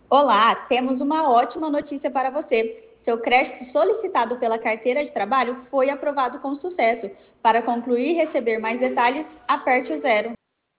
Olá, temos uma ótima notícia para você. Seu crédito solicitado pela carteira de trabalho foi aprovado com sucesso. Para concluir e receber mais detalhes, aperte o zero.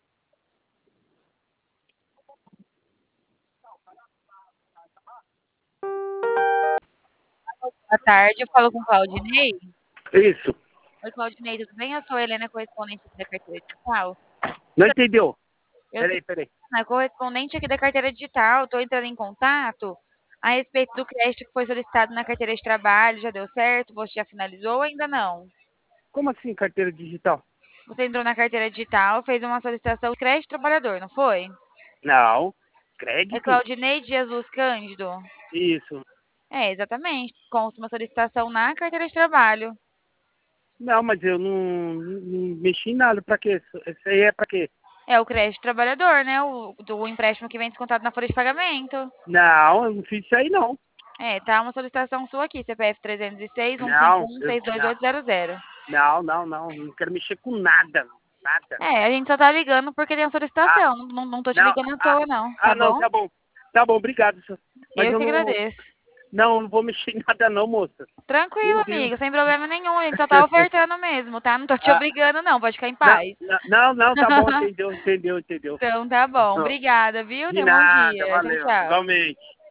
Boa tarde, eu falo com o Claudinei. Isso. Oi, Claudinei, tudo bem? Eu sou a Helena, correspondente aqui da carteira digital. Não entendeu? Eu sou Peraí. a correspondente aqui da carteira digital, estou entrando em contato a respeito do crédito que foi solicitado na carteira de trabalho. Já deu certo? Você já finalizou ou ainda não? Como assim carteira digital? Você entrou na carteira digital, fez uma solicitação de crédito trabalhador, não foi? Não. É Crédito? Claudinei de Jesus Cândido? Isso. É, exatamente. Consta uma solicitação na carteira de trabalho. Não, mas eu não mexi em nada. Pra quê? Isso aí é pra quê? É o crédito trabalhador, né? O do empréstimo que vem descontado na folha de pagamento. Não, eu não fiz isso aí, não. É, tá uma solicitação sua aqui, CPF 306 Não, 151 eu, não, 62800. não quero mexer com nada, nada. É, a gente só tá ligando porque tem a Ah, solicitação. Não tô te não, ligando à toa, não, tá não, bom? tá bom. Tá bom, obrigado, senhor. Mas Eu eu que não, agradeço. não vou mexer em nada não, moça. Tranquilo, Meu Deus. amigo, sem problema nenhum. A gente só tá ofertando mesmo, tá? Não tô te Ah, obrigando, não. Pode ficar em não, paz. tá bom, entendeu. Então tá bom. Obrigada, viu? De Tenha um bom nada, dia. Tchau, valeu. tchau. Igualmente.